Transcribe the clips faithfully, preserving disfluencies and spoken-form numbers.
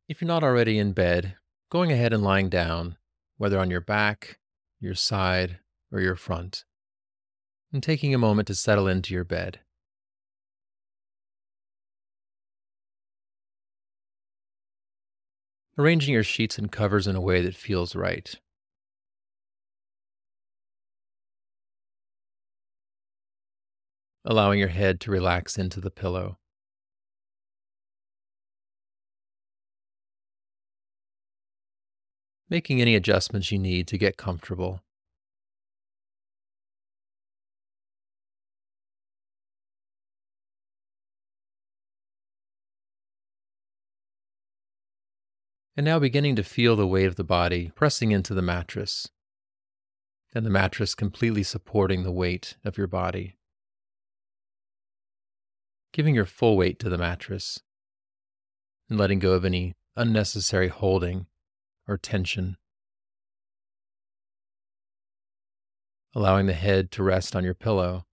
If you're not already in bed, going ahead and lying down, whether on your back, your side, or your front, and taking a moment to settle into your bed. Arranging your sheets and covers in a way that feels right. Allowing your head to relax into the pillow. Making any adjustments you need to get comfortable. And now beginning to feel the weight of the body pressing into the mattress, and the mattress completely supporting the weight of your body. Giving your full weight to the mattress, and letting go of any unnecessary holding or tension. Allowing the head to rest on your pillow,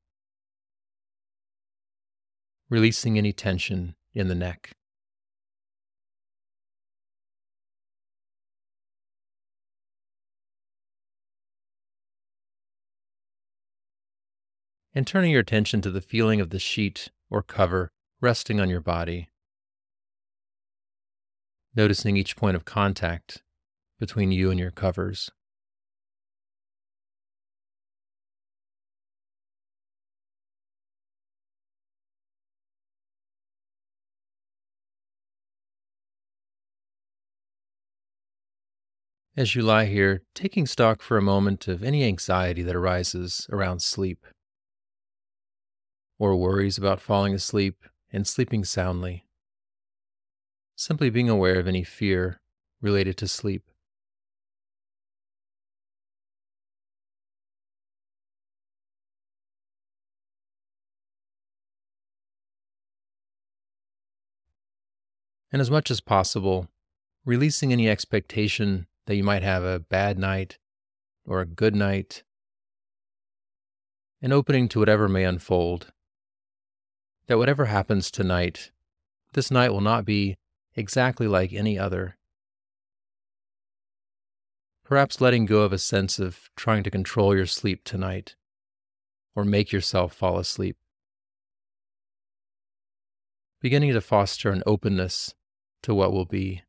releasing any tension in the neck. And turning your attention to the feeling of the sheet or cover resting on your body, noticing each point of contact between you and your covers. As you lie here, taking stock for a moment of any anxiety that arises around sleep, or worries about falling asleep and sleeping soundly. Simply being aware of any fear related to sleep. And as much as possible, releasing any expectation that you might have a bad night or a good night, and opening to whatever may unfold. That whatever happens tonight, this night will not be exactly like any other. Perhaps letting go of a sense of trying to control your sleep tonight, or make yourself fall asleep. Beginning to foster an openness to what will be.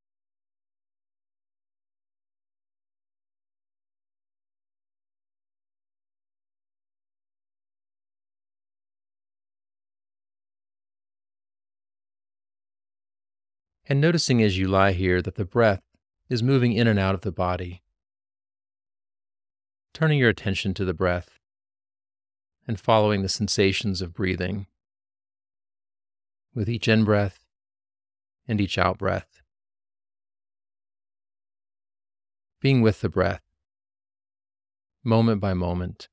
And noticing as you lie here that the breath is moving in and out of the body. Turning your attention to the breath and following the sensations of breathing with each in-breath and each out-breath. Being with the breath, moment by moment.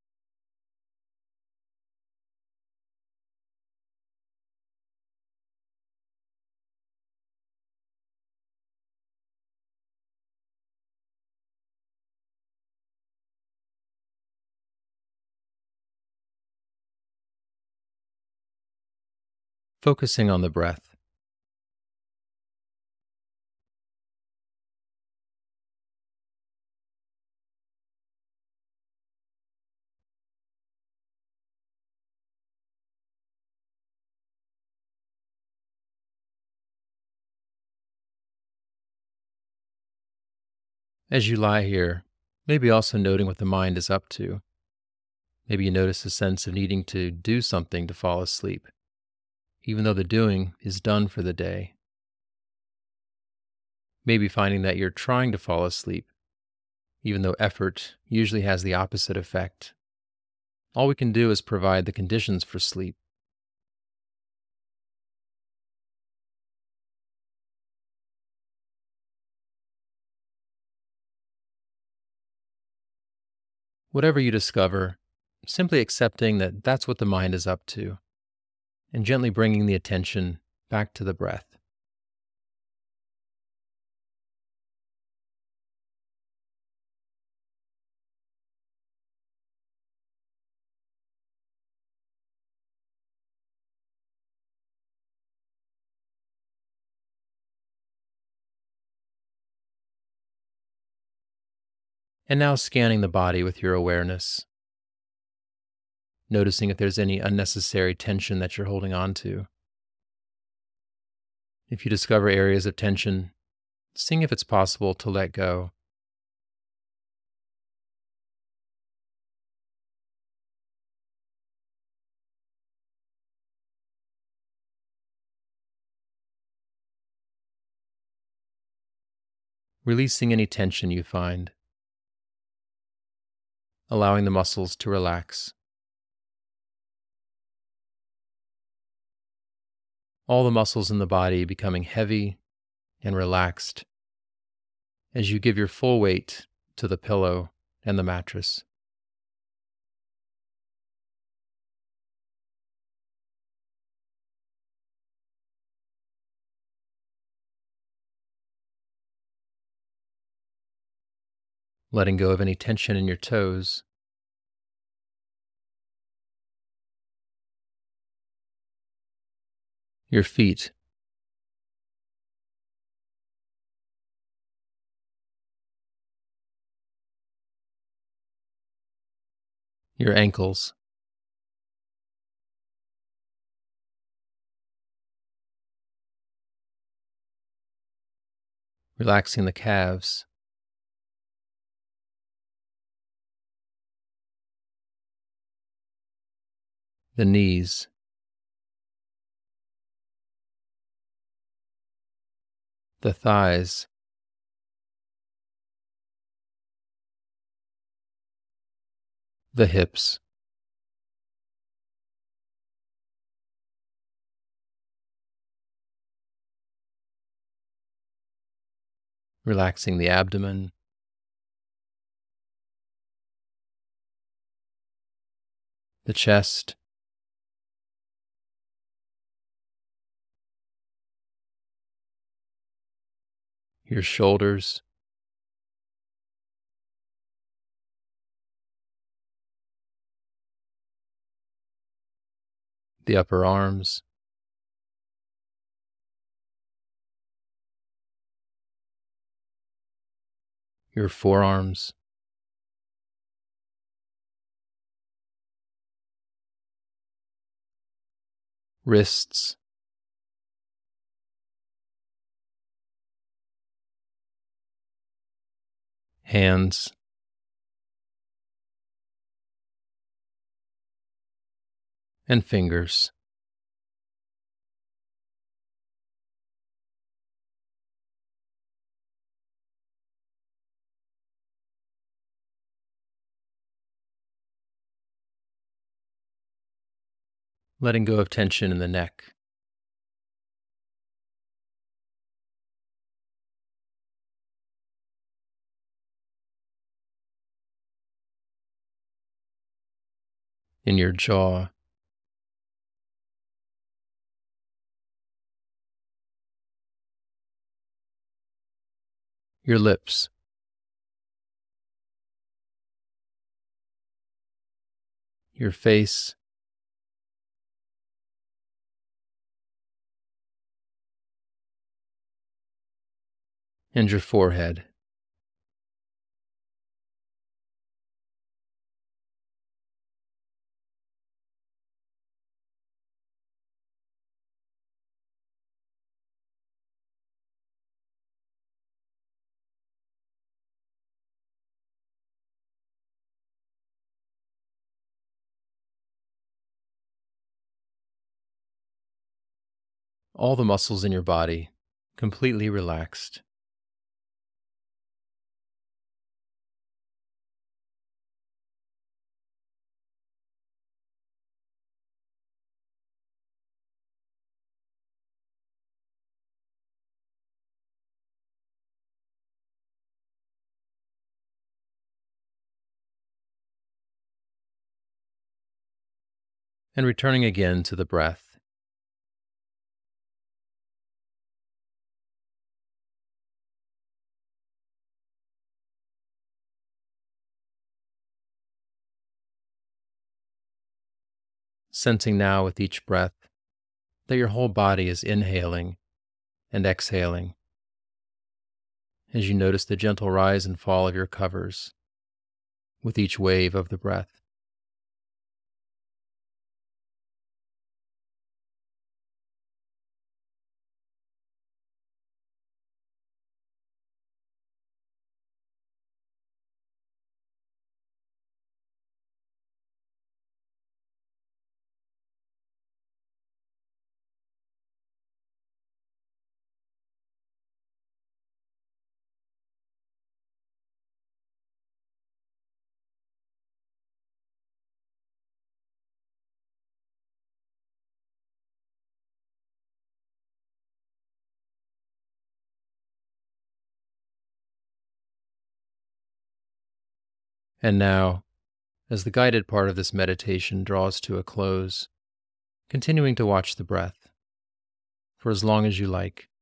Focusing on the breath. As you lie here, maybe also noting what the mind is up to. Maybe you notice a sense of needing to do something to fall asleep, even though the doing is done for the day. Maybe finding that you're trying to fall asleep, even though effort usually has the opposite effect. All we can do is provide the conditions for sleep. Whatever you discover, simply accepting that that's what the mind is up to, and gently bringing the attention back to the breath. And now scanning the body with your awareness, noticing if there's any unnecessary tension that you're holding on to. If you discover areas of tension, seeing if it's possible to let go. Releasing any tension you find, allowing the muscles to relax. All the muscles in the body becoming heavy and relaxed as you give your full weight to the pillow and the mattress. Letting go of any tension in your toes, your feet, your ankles, relaxing the calves, the knees, the thighs, the hips, relaxing the abdomen, the chest, your shoulders, the upper arms, your forearms, wrists, hands, and fingers. Letting go of tension in the neck, in your jaw, your lips, your face, and your forehead. All the muscles in your body completely relaxed. And returning again to the breath. Sensing now with each breath that your whole body is inhaling and exhaling as you notice the gentle rise and fall of your covers with each wave of the breath. And now, as the guided part of this meditation draws to a close, continuing to watch the breath for as long as you like.